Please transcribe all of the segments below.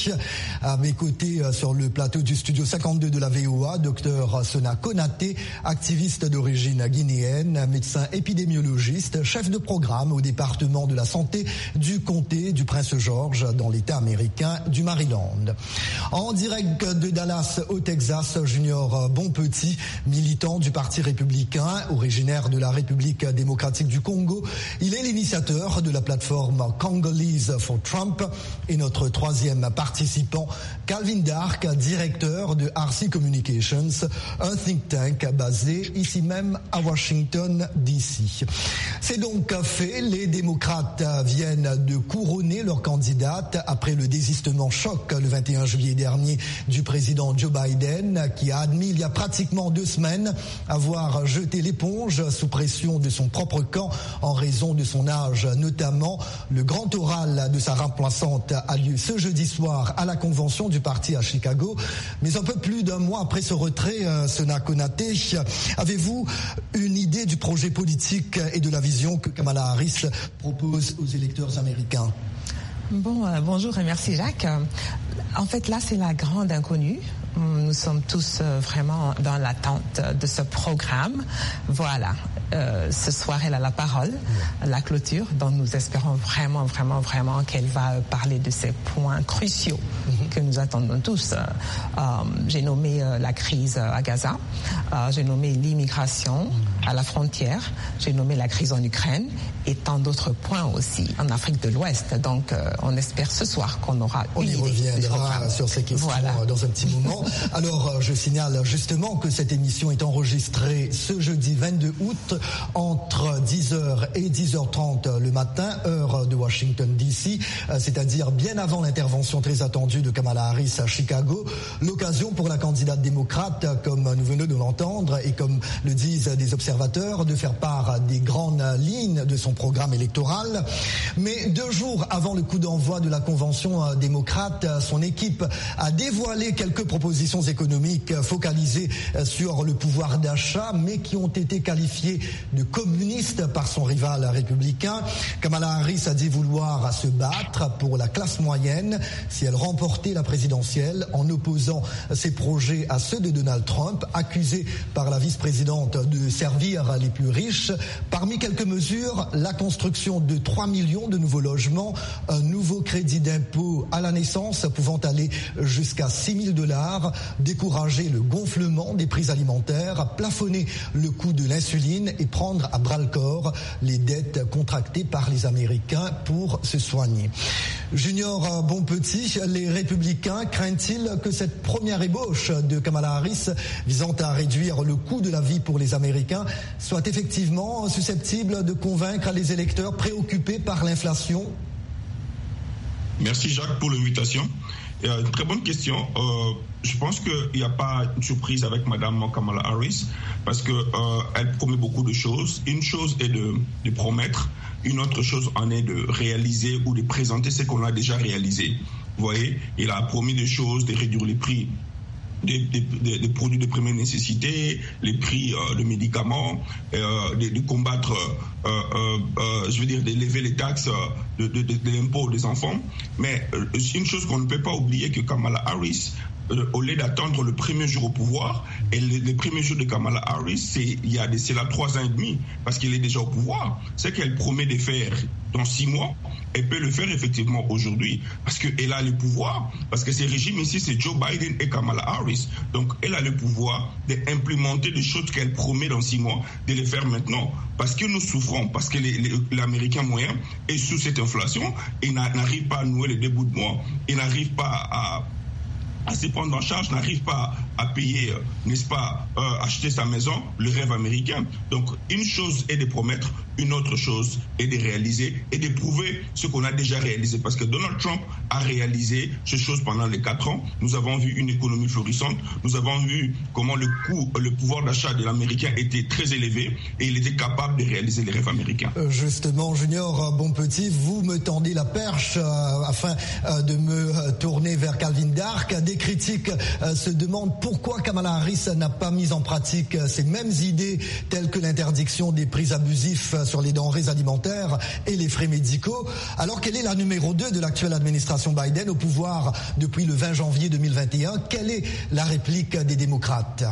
À mes côtés sur le plateau du studio 52 de la VOA, Dr Sona Konaté, activiste d'origine guinéenne, médecin épidémiologiste, chef de programme au département de la santé du comté du Prince-George dans l'État américain du Maryland. En direct de Dallas au Texas, Junior Bonpetit, militant du Parti républicain, originaire de la République démocratique du Congo. Il est l'initiateur de la plateforme Congolese for Trump et notre troisième participant, Calvin Dark, directeur de RC Communications, un think tank basé ici même à Washington DC. C'est donc fait, les démocrates viennent de couronner leur candidate après le désistement choc le 21 juillet dernier du président Joe Biden, qui a admis il y a pratiquement 2 semaines avoir jeté l'éponge sous pression de son propre camp en raison de son âge notamment. Le grand oral de sa remplaçante a lieu ce jeudi soir à la convention du parti à Chicago. Mais un peu plus d'1 mois après ce retrait, Sona Konaté, avez-vous une idée du projet politique et de la vision que Kamala Harris propose aux électeurs américains? Bonjour et merci Jacques. En fait, là, c'est la grande inconnue. Nous sommes tous vraiment dans l'attente de ce programme. Voilà. Ce soir, elle a la parole, la clôture, donc nous espérons vraiment qu'elle va parler de ces points cruciaux que nous attendons tous. J'ai nommé la crise à Gaza, j'ai nommé l'immigration à la frontière, j'ai nommé la crise en Ukraine et tant d'autres points aussi en Afrique de l'Ouest. Donc, on espère ce soir qu'on aura une idée. On y reviendra sur ces questions dans un petit moment. Alors, je signale justement que cette émission est enregistrée ce jeudi 22 août entre 10h et 10h30 le matin, heure de Washington DC, c'est-à-dire bien avant l'intervention très attendue de Kamala Harris à Chicago. L'occasion pour la candidate démocrate, comme nous venons de l'entendre et comme le disent des observateurs, de faire part des grandes lignes de son programme électoral. Mais 2 jours avant le coup d'envoi de la convention démocrate, son équipe a dévoilé quelques propositions économiques focalisées sur le pouvoir d'achat, mais qui ont été qualifiées de communistes par son rival républicain. Kamala Harris a dit vouloir se battre pour la classe moyenne si elle remportait la présidentielle, en opposant ses projets à ceux de Donald Trump, accusé par la vice-présidente de servir les plus riches. Parmi quelques mesures, la construction de 3 millions de nouveaux logements, un nouveau crédit d'impôt à la naissance pouvant aller jusqu'à $6,000, décourager le gonflement des prix alimentaires, plafonner le coût de l'insuline et prendre à bras-le-corps les dettes contractées par les Américains pour se soigner. Junior Bonpetit, les républicains craignent-ils que cette première ébauche de Kamala Harris visant à réduire le coût de la vie pour les Américains soit effectivement susceptible de convaincre les électeurs préoccupés par l'inflation? Merci Jacques pour l'invitation. Une très bonne question. Je pense qu'il n'y a pas de surprise avec Madame Kamala Harris parce qu'elle promet beaucoup de choses. Une chose est de promettre, une autre chose en est de réaliser ou de présenter ce qu'on a déjà réalisé. Vous voyez, il a promis des choses, de réduire les prix des produits de première nécessité, les prix de médicaments, de combattre, d'élever les taxes de l'impôt des enfants. Mais une chose qu'on ne peut pas oublier, que Kamala Harris, au lieu d'attendre le premier jour au pouvoir, et le premier jour de Kamala Harris, c'est là 3 ans et demi, parce qu'elle est déjà au pouvoir. Ce qu'elle promet de faire dans 6 mois, elle peut le faire effectivement aujourd'hui, parce qu'elle a le pouvoir, parce que ce régime ici, c'est Joe Biden et Kamala Harris. Donc, elle a le pouvoir d'implémenter des choses qu'elle promet dans 6 mois, de les faire maintenant. Parce que nous souffrons, parce que l'Américain moyen est sous cette inflation, et n'arrive pas à nouer les 2 bouts de mois, et n'arrive pas à se prendre en charge, n'arrive pas à payer, n'est-ce pas, acheter sa maison, le rêve américain. Donc, une chose est de promettre, une autre chose est de réaliser et de prouver ce qu'on a déjà réalisé. Parce que Donald Trump a réalisé ces choses pendant les 4 ans. Nous avons vu une économie florissante. Nous avons vu comment le pouvoir d'achat de l'Américain était très élevé et il était capable de réaliser les rêves américains. Justement, Junior Bonpetit, vous me tendez la perche afin de me tourner vers Calvin Dark. les critiques se demandent pourquoi Kamala Harris n'a pas mis en pratique ces mêmes idées telles que l'interdiction des prix abusifs sur les denrées alimentaires et les frais médicaux, alors qu'elle est la numéro 2 de l'actuelle administration Biden au pouvoir depuis le 20 janvier 2021. Quelle est la réplique des démocrates?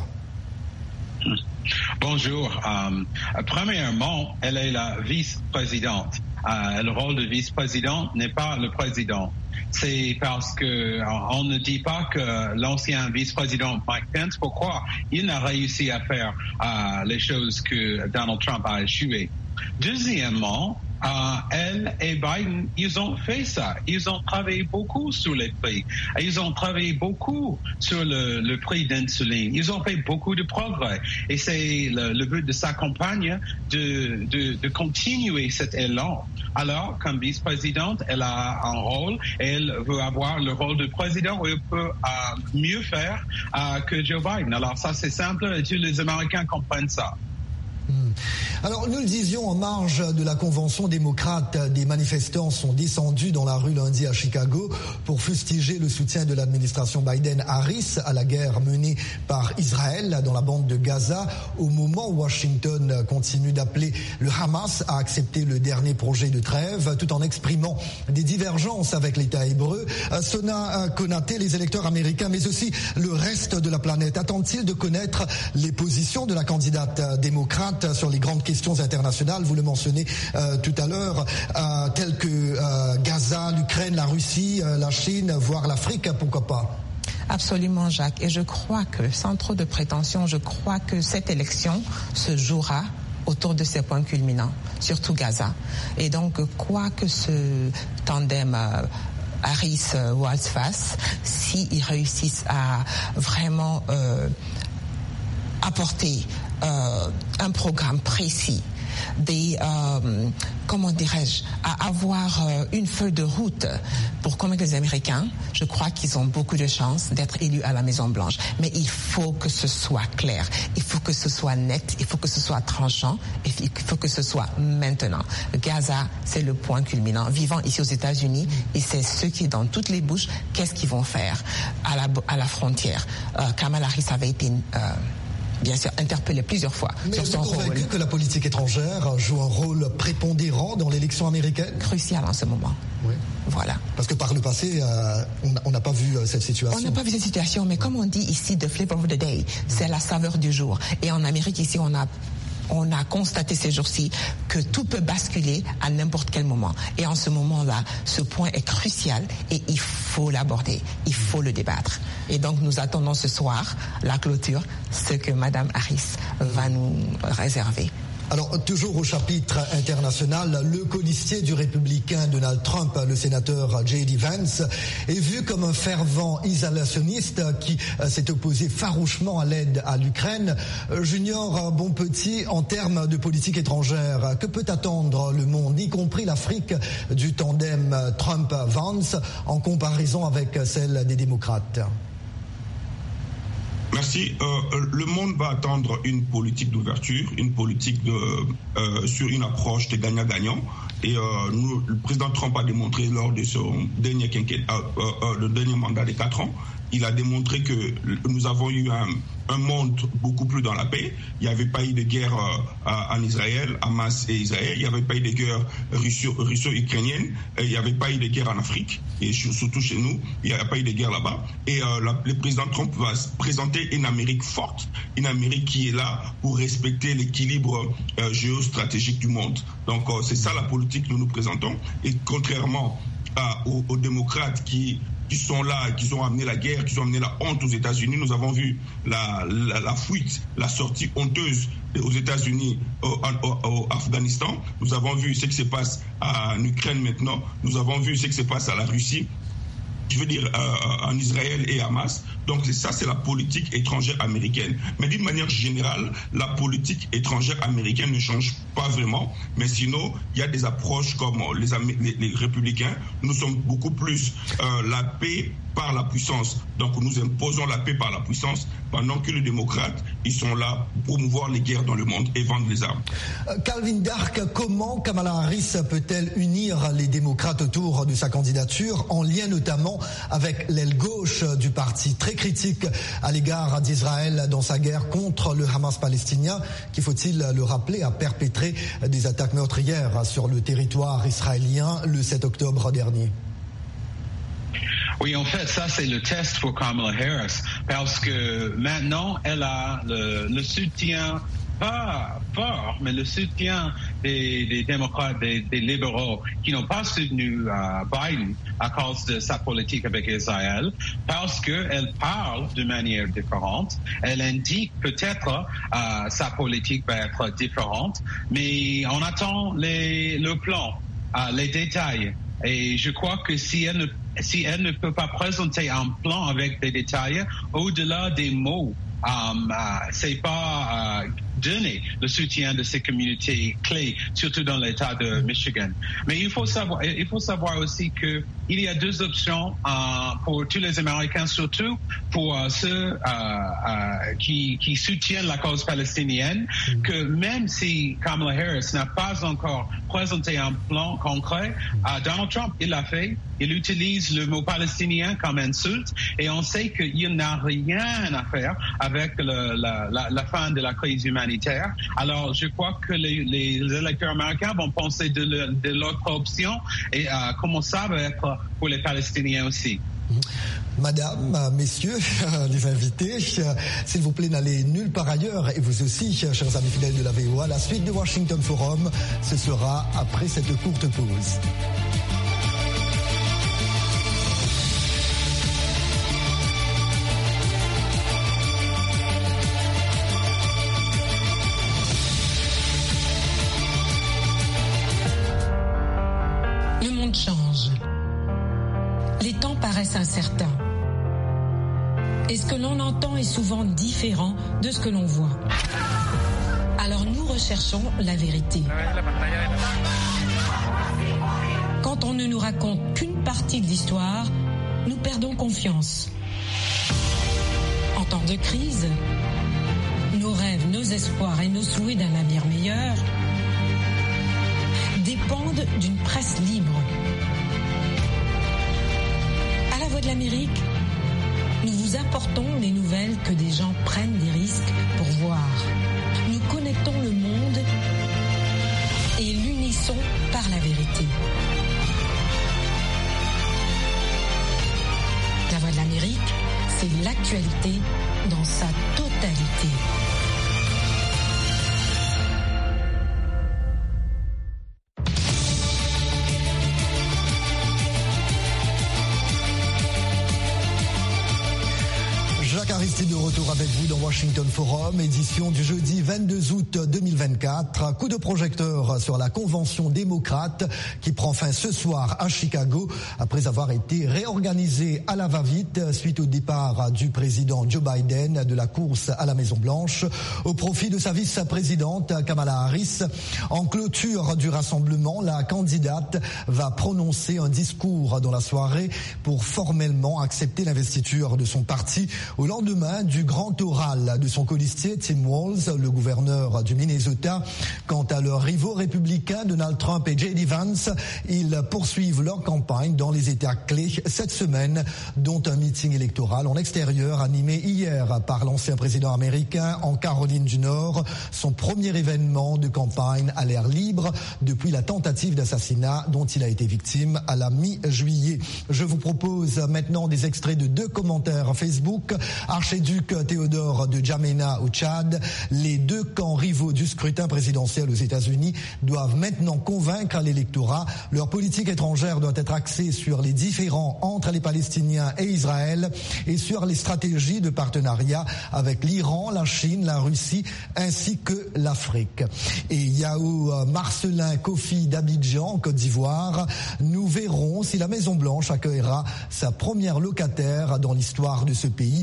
Bonjour. Premièrement, elle est la vice-présidente. Le rôle de vice-président n'est pas le président. C'est parce que on ne dit pas que l'ancien vice-président Mike Pence, pourquoi il n'a réussi à faire les choses que Donald Trump a échoué. Deuxièmement, elle et Biden, ils ont fait ça. Ils ont travaillé beaucoup sur les prix. Ils ont travaillé beaucoup sur le prix d'insuline. Ils ont fait beaucoup de progrès. Et c'est le but de sa campagne de continuer cet élan. Alors, comme vice-présidente, elle a un rôle et elle veut avoir le rôle de président où elle peut mieux faire que Joe Biden. Alors ça, c'est simple et tous les Américains comprennent ça. Alors, nous le disions en marge de la convention démocrate, des manifestants sont descendus dans la rue lundi à Chicago pour fustiger le soutien de l'administration Biden-Harris à la guerre menée par Israël dans la bande de Gaza, au moment où Washington continue d'appeler le Hamas à accepter le dernier projet de trêve, tout en exprimant des divergences avec l'État hébreu. Sona Konaté, les électeurs américains, mais aussi le reste de la planète, attendent-ils de connaître les positions de la candidate démocrate sur les grandes questions internationales, vous le mentionnez tout à l'heure, telles que Gaza, l'Ukraine, la Russie, la Chine, voire l'Afrique, pourquoi pas? Absolument, Jacques. Et je crois que, sans trop de prétention, je crois que cette élection se jouera autour de ces points culminants, surtout Gaza. Et donc, quoi que ce tandem Harris-Waltz fasse, s'ils réussissent à vraiment apporter un programme précis, comment dirais-je, à avoir une feuille de route pour convaincre les Américains, je crois qu'ils ont beaucoup de chances d'être élus à la Maison-Blanche. Mais il faut que ce soit clair, il faut que ce soit net, il faut que ce soit tranchant, et il faut que ce soit maintenant. Gaza, c'est le point culminant. Vivant ici aux États-Unis, et c'est ce qui est dans toutes les bouches, qu'est-ce qu'ils vont faire à la frontière. Kamala Harris avait été bien sûr interpellé plusieurs fois sur son rôle. Mais convaincu que la politique étrangère joue un rôle prépondérant dans l'élection américaine? Crucial en ce moment. Oui. Voilà. Parce que par le passé, on n'a pas vu cette situation. On n'a pas vu cette situation, mais comme on dit ici, the flavor of the day, c'est la saveur du jour. Et en Amérique, ici, on a constaté ces jours-ci que tout peut basculer à n'importe quel moment. Et en ce moment-là, ce point est crucial et il faut l'aborder, il faut le débattre. Et donc nous attendons ce soir, la clôture, ce que Mme Harris va nous réserver. Alors, toujours au chapitre international, le colistier du républicain Donald Trump, le sénateur J.D. Vance, est vu comme un fervent isolationniste qui s'est opposé farouchement à l'aide à l'Ukraine. Junior Bonpetit, en termes de politique étrangère, que peut attendre le monde, y compris l'Afrique, du tandem Trump-Vance en comparaison avec celle des démocrates? Merci. Le monde va attendre une politique d'ouverture, une politique sur une approche de gagnant-gagnant. Et le président Trump a démontré lors de son dernier le dernier mandat de 4 ans, il a démontré que nous avons eu un monde beaucoup plus dans la paix. Il n'y avait pas eu de guerre en Israël, Hamas et Israël. Il n'y avait pas eu de guerre russo-ukrainienne. Il n'y avait pas eu de guerre en Afrique. Et surtout chez nous, il n'y a pas eu de guerre là-bas. Et le président Trump va présenter une Amérique forte, une Amérique qui est là pour respecter l'équilibre géostratégique du monde. Donc c'est ça la politique que nous présentons. Et contrairement aux démocrates qui sont là, qui ont amené la guerre, qui ont amené la honte aux États-Unis. Nous avons vu la fuite, la sortie honteuse aux États-Unis, au Afghanistan. Nous avons vu ce qui se passe en Ukraine maintenant. Nous avons vu ce qui se passe à la Russie. Je veux dire en Israël et Hamas. Donc ça, c'est la politique étrangère américaine. Mais d'une manière générale, la politique étrangère américaine ne change pas vraiment. Mais sinon, il y a des approches comme les républicains. Nous sommes beaucoup plus la paix par la puissance. Donc nous imposons la paix par la puissance, pendant que les démocrates, ils sont là pour promouvoir les guerres dans le monde et vendre les armes. Calvin Dark, comment Kamala Harris peut-elle unir les démocrates autour de sa candidature, en lien notamment avec l'aile gauche du parti, très critique à l'égard d'Israël dans sa guerre contre le Hamas palestinien, qui, faut-il le rappeler, a perpétré des attaques meurtrières sur le territoire israélien le 7 octobre dernier? Oui, en fait, ça, c'est le test pour Kamala Harris, parce que maintenant, elle a le soutien, pas fort, mais le soutien des démocrates, des libéraux, qui n'ont pas soutenu Biden à cause de sa politique avec Israël, parce qu'elle parle de manière différente. Elle indique peut-être sa politique va être différente, mais on attend le plan, les détails. Et je crois que si elle ne peut pas présenter un plan avec des détails, au-delà des mots, c'est pas donner le soutien de ces communautés clés, surtout dans l'État de Michigan. Mais il faut savoir aussi que il y a deux options pour tous les Américains, surtout pour ceux qui soutiennent la cause palestinienne, que même si Kamala Harris n'a pas encore présenté un plan concret, Donald Trump, il l'a fait. Il utilise le mot palestinien comme insulte et on sait qu'il n'a rien à faire avec la fin de la crise humanitaire. Alors, je crois que les électeurs américains vont penser de l'autre option et comment ça va être pour les Palestiniens aussi. Madame, messieurs, les invités, s'il vous plaît, n'allez nulle part ailleurs. Et vous aussi, chers amis fidèles de la VOA, la suite de Washington Forum, ce sera après cette courte pause. Le monde change. Les temps paraissent incertains. Et ce que l'on entend est souvent différent de ce que l'on voit. Alors nous recherchons la vérité. Quand on ne nous raconte qu'une partie de l'histoire, nous perdons confiance. En temps de crise, nos rêves, nos espoirs et nos souhaits d'un avenir meilleur dépendent d'une presse libre. À la Voix de l'Amérique, nous vous apportons les nouvelles que des gens prennent des risques pour voir. Nous connectons le monde et l'unissons par la vérité. La Voix de l'Amérique, c'est l'actualité dans sa totalité. De retour avec vous dans Washington Forum, édition du jeudi 22 août 2024. Coup de projecteur sur la convention démocrate qui prend fin ce soir à Chicago après avoir été réorganisée à la va-vite suite au départ du président Joe Biden de la course à la Maison-Blanche au profit de sa vice-présidente Kamala Harris. En clôture du rassemblement, la candidate va prononcer un discours dans la soirée pour formellement accepter l'investiture de son parti au lendemain du grand oral de son colistier Tim Walz, le gouverneur du Minnesota. Quant à leurs rivaux républicains Donald Trump et J.D. Vance, ils poursuivent leur campagne dans les États clés cette semaine, dont un meeting électoral en extérieur animé hier par l'ancien président américain en Caroline du Nord, son premier événement de campagne à l'air libre depuis la tentative d'assassinat dont il a été victime à la mi-juillet. Je vous propose maintenant des extraits de deux commentaires Facebook. Archiduc Théodore de Djamena au Tchad, les deux camps rivaux du scrutin présidentiel aux États-Unis doivent maintenant convaincre l'électorat. Leur politique étrangère doit être axée sur les différends entre les Palestiniens et Israël et sur les stratégies de partenariat avec l'Iran, la Chine, la Russie ainsi que l'Afrique. Et Yao Marcelin Kofi d'Abidjan, en Côte d'Ivoire, nous verrons si la Maison-Blanche accueillera sa première locataire dans l'histoire de ce pays au soir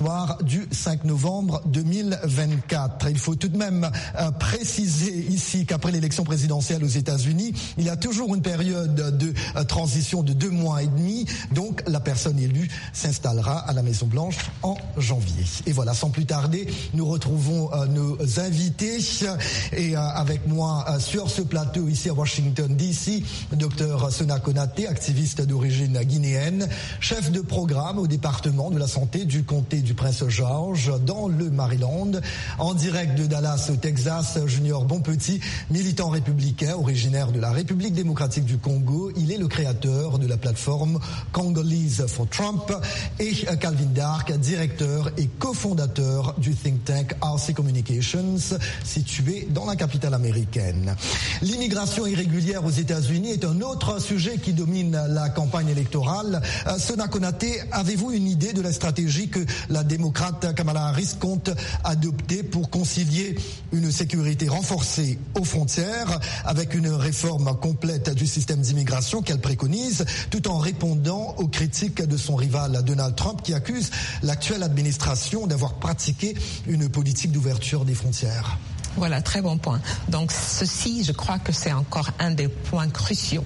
soir du 5 novembre 2024. Il faut tout de même préciser ici qu'après l'élection présidentielle aux États-Unis, il y a toujours une période de transition de 2 mois et demi. Donc la personne élue s'installera à la Maison-Blanche en janvier. Et voilà, sans plus tarder, nous retrouvons nos invités. Et avec moi sur ce plateau ici à Washington DC, Dr Sona Konaté, activiste d'origine guinéenne, chef de programme au département de la santé du comté du Prince-George dans le Maryland. En direct de Dallas au Texas, Junior Bonpetit, militant républicain originaire de la République démocratique du Congo. Il est le créateur de la plateforme Congolese for Trump. Et Calvin Dark, directeur et cofondateur du think tank RC Communications, situé dans la capitale américaine. L'immigration irrégulière aux États-Unis est un autre sujet qui domine la campagne électorale. Sona Konaté, avez-vous une idée de la stratégie que la démocrate Kamala Harris compte adopter pour concilier une sécurité renforcée aux frontières avec une réforme complète du système d'immigration qu'elle préconise, tout en répondant aux critiques de son rival Donald Trump qui accuse l'actuelle administration d'avoir pratiqué une politique d'ouverture des frontières? Voilà, très bon point. Donc ceci, je crois que c'est encore un des points cruciaux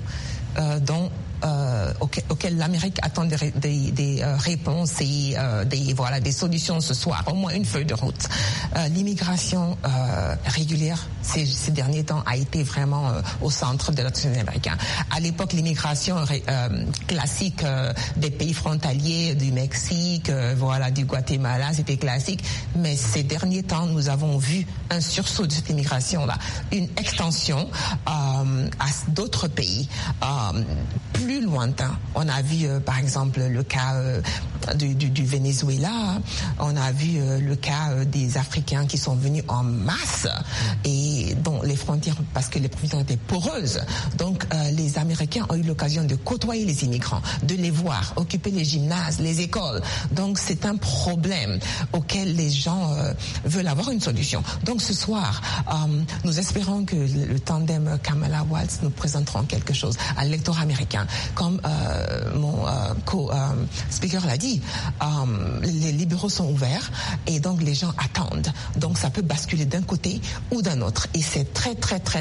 auquel l'Amérique attend des réponses et des solutions ce soir, au moins une feuille de route. L'immigration régulière ces derniers temps a été vraiment au centre de l'action américaine. À l'époque, l'immigration classique des pays frontaliers, du Mexique, du Guatemala, c'était classique. Mais ces derniers temps, nous avons vu un sursaut de cette immigration-là, une extension à d'autres pays plus lointains. On a vu par exemple le cas du Venezuela, on a vu le cas des Africains qui sont venus en masse et dont les frontières, parce que les frontières étaient poreuses. Donc les Américains ont eu l'occasion de côtoyer les immigrants, de les voir, occuper les gymnases, les écoles. Donc c'est un problème auquel les gens veulent avoir une solution. Donc ce soir, nous espérons que le tandem Kamala-Walz nous présenteront quelque chose à l'électorat américain. Comme mon co-speaker l'a dit, les libéraux sont ouverts et donc les gens attendent. Donc ça peut basculer d'un côté ou d'un autre. Et c'est très,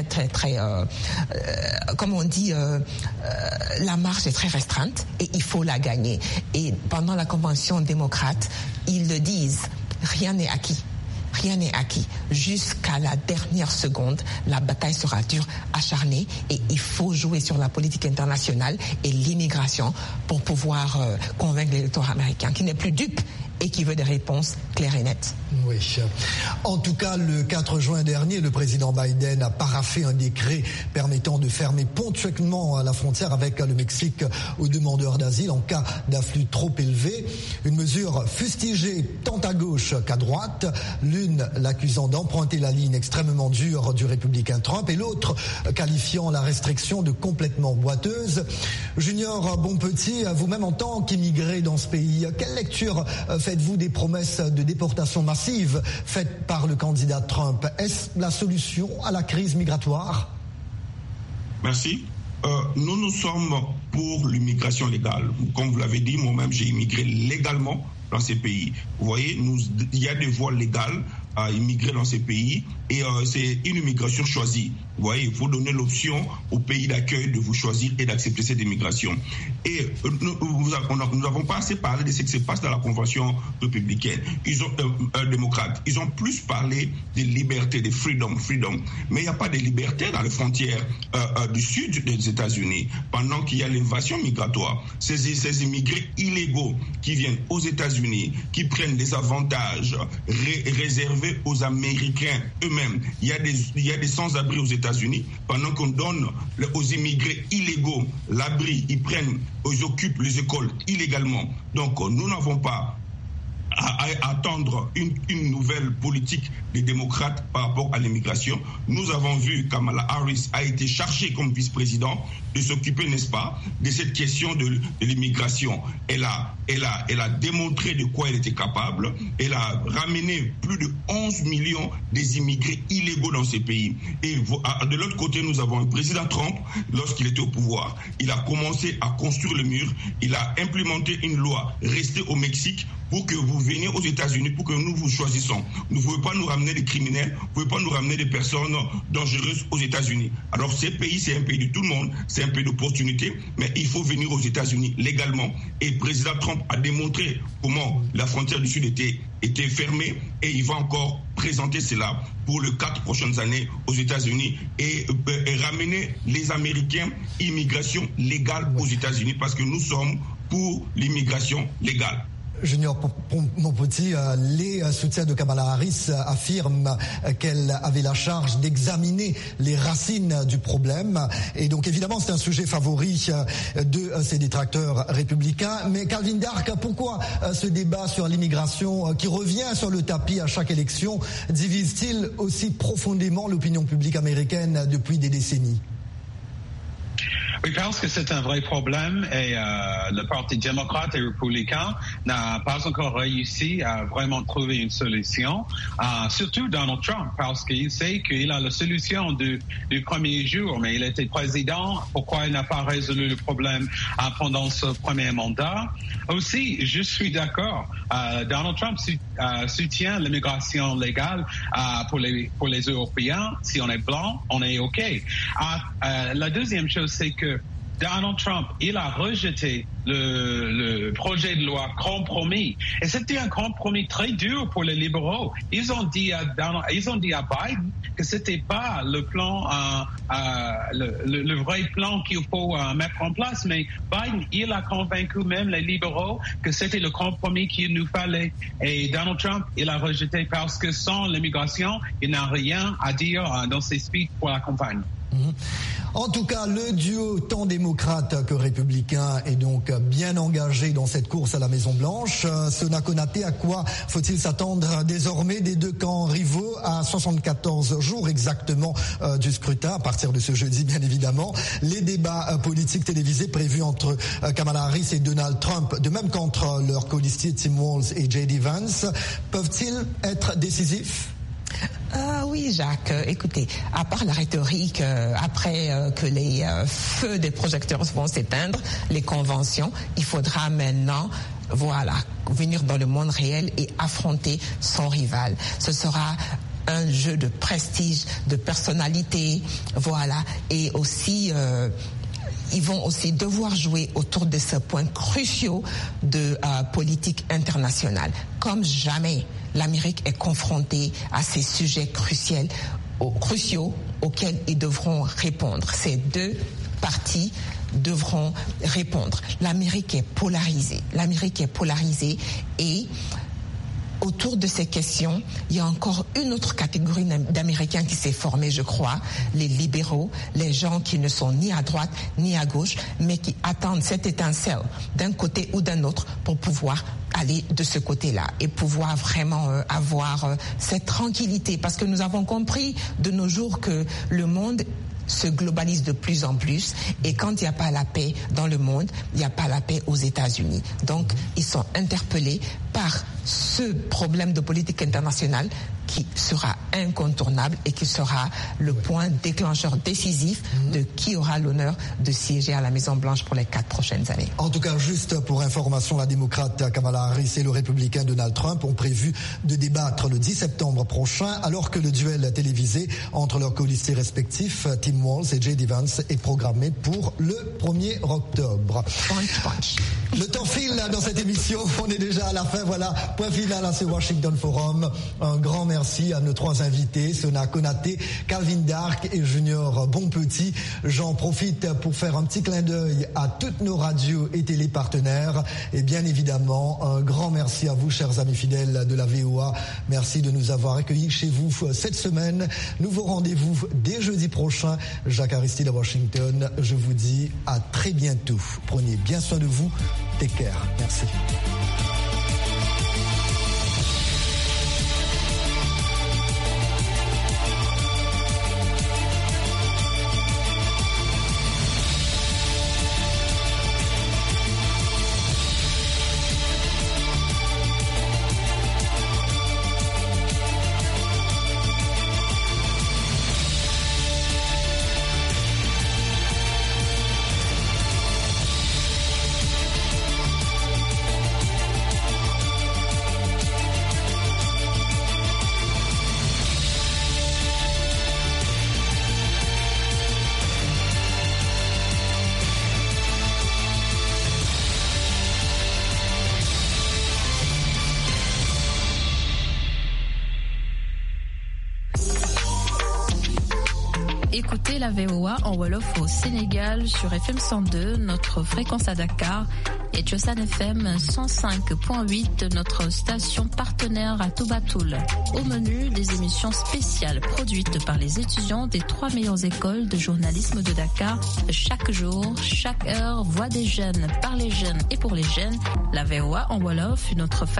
comme on dit, la marge est très restreinte et il faut la gagner. Et pendant la convention démocrate, ils le disent, rien n'est acquis. Rien n'est acquis. Jusqu'à la dernière seconde, la bataille sera dure, acharnée, et il faut jouer sur la politique internationale et l'immigration pour pouvoir convaincre l'électorat américain qui n'est plus dupe et qui veut des réponses claires et nettes. Oui. En tout cas, le 4 juin dernier, le président Biden a paraphé un décret permettant de fermer ponctuellement la frontière avec le Mexique aux demandeurs d'asile en cas d'afflux trop élevé. Une mesure fustigée tant à gauche qu'à droite. L'une l'accusant d'emprunter la ligne extrêmement dure du républicain Trump et l'autre qualifiant la restriction de complètement boiteuse. Junior Bonpetit, vous-même en tant qu'immigré dans ce pays, quelle lecture faites-vous des promesses de déportation massive faites par le candidat Trump? Est-ce la solution à la crise migratoire? Merci. Nous sommes pour l'immigration légale. Comme vous l'avez dit, moi-même j'ai immigré légalement dans ces pays. Vous voyez, il y a des voies légales à immigrer dans ces pays et c'est une immigration choisie. Vous voyez, il faut donner l'option au pays d'accueil de vous choisir et d'accepter cette immigration. Et nous n'avons pas assez parlé de ce qui se passe dans la convention républicaine. Démocrate. Ils ont plus parlé de liberté, de freedom. Mais il n'y a pas de liberté dans les frontières du sud des États-Unis. Pendant qu'il y a l'invasion migratoire, ces immigrés illégaux qui viennent aux États-Unis, qui prennent des avantages réservés aux Américains eux-mêmes. Il y a des sans-abri aux États-Unis, pendant qu'on donne aux immigrés illégaux l'abri, ils occupent les écoles illégalement. Donc nous n'avons pas à attendre une nouvelle politique des démocrates par rapport à l'immigration. Nous avons vu Kamala Harris a été chargée comme vice-président de s'occuper, n'est-ce pas, de cette question de l'immigration. Elle a démontré de quoi elle était capable. Elle a ramené plus de 11 millions des immigrés illégaux dans ces pays. Et de l'autre côté, nous avons un président Trump, lorsqu'il était au pouvoir, il a commencé à construire le mur, il a implémenté une loi, restez au Mexique, pour que vous veniez aux États-Unis, pour que nous vous choisissons. Vous ne pouvez pas nous ramener des criminels, vous ne pouvez pas nous ramener des personnes dangereuses aux États-Unis. Alors ces pays, c'est un pays de tout le monde, c'est un pays d'opportunité, mais il faut venir aux États-Unis légalement. Et le président Trump a démontré comment la frontière du Sud était fermée, et il va encore présenter cela pour les 4 prochaines années aux États-Unis et ramener les Américains immigration légale aux États-Unis, parce que nous sommes pour l'immigration légale. Junior, mon petit, les soutiens de Kamala Harris affirment qu'elle avait la charge d'examiner les racines du problème. Et donc, évidemment, c'est un sujet favori de ses détracteurs républicains. Mais Calvin Dark, pourquoi ce débat sur l'immigration qui revient sur le tapis à chaque élection divise-t-il aussi profondément l'opinion publique américaine depuis des décennies? Oui, parce que c'est un vrai problème et le Parti démocrate et républicain n'a pas encore réussi à vraiment trouver une solution, surtout Donald Trump, parce qu'il sait qu'il a la solution du premier jour, mais il était président, pourquoi il n'a pas résolu le problème pendant ce premier mandat? Aussi, je suis d'accord, Donald Trump soutient l'immigration légale pour les Européens. Si on est blanc, on est OK. La deuxième chose, c'est que Donald Trump, il a rejeté le projet de loi compromis. Et c'était un compromis très dur pour les libéraux. Ils ont dit à Biden que c'était pas le plan, le vrai plan qu'il faut mettre en place. Mais Biden, il a convaincu même les libéraux que c'était le compromis qu'il nous fallait. Et Donald Trump, il a rejeté parce que sans l'immigration, il n'a rien à dire dans ses speeches pour la campagne. En tout cas, le duo tant démocrate que républicain est donc bien engagé dans cette course à la Maison-Blanche. Sona Konaté, à quoi faut-il s'attendre désormais des deux camps rivaux à 74 jours exactement du scrutin, à partir de ce jeudi bien évidemment? Les débats politiques télévisés prévus entre Kamala Harris et Donald Trump, de même qu'entre leurs colistiers Tim Walz et J.D. Vance, peuvent-ils être décisifs? Oui, Jacques. Écoutez, à part la rhétorique, après que les feux des projecteurs vont s'éteindre, les conventions, il faudra maintenant, venir dans le monde réel et affronter son rival. Ce sera un jeu de prestige, de personnalité, et aussi ils vont aussi devoir jouer autour de ces points cruciaux de politique internationale. Comme jamais, l'Amérique est confrontée à ces sujets cruciaux auxquels ils devront répondre. Ces deux parties devront répondre. L'Amérique est polarisée et autour de ces questions, il y a encore une autre catégorie d'Américains qui s'est formée, je crois, les libéraux, les gens qui ne sont ni à droite ni à gauche, mais qui attendent cette étincelle d'un côté ou d'un autre pour pouvoir aller de ce côté-là et pouvoir vraiment avoir cette tranquillité. Parce que nous avons compris de nos jours que le monde se globalise de plus en plus et quand il n'y a pas la paix dans le monde, il n'y a pas la paix aux États-Unis. Donc, ils sont interpellés par ce problème de politique internationale qui sera incontournable et qui sera le point déclencheur décisif de qui aura l'honneur de siéger à la Maison-Blanche pour les 4 prochaines années. En tout cas, juste pour information, la démocrate Kamala Harris et le républicain Donald Trump ont prévu de débattre le 10 septembre prochain, alors que le duel télévisé entre leurs colistiers respectifs, Tim Walz et J.D. Vance, est programmé pour le 1er octobre. Punch. Le temps file dans cette émission, on est déjà à la fin, point final à ce Washington Forum. Un grand merci à nos 3 invités, Sona Konaté, Calvin Dark et Junior Bonpetit. J'en profite pour faire un petit clin d'œil à toutes nos radios et télé partenaires. Et bien évidemment, un grand merci à vous, chers amis fidèles de la VOA. Merci de nous avoir accueillis chez vous cette semaine. Nouveau rendez-vous dès jeudi prochain. Jacques Aristide à Washington. Je vous dis à très bientôt. Prenez bien soin de vous. Take care. Merci. écoutez la VOA en Wolof au Sénégal sur FM 102, notre fréquence à Dakar, et Josan FM 105.8, notre station partenaire à Toubatoul. Au menu, des émissions spéciales produites par les étudiants des 3 meilleures écoles de journalisme de Dakar. Chaque jour, chaque heure, voix des jeunes, par les jeunes et pour les jeunes. La VOA en Wolof, notre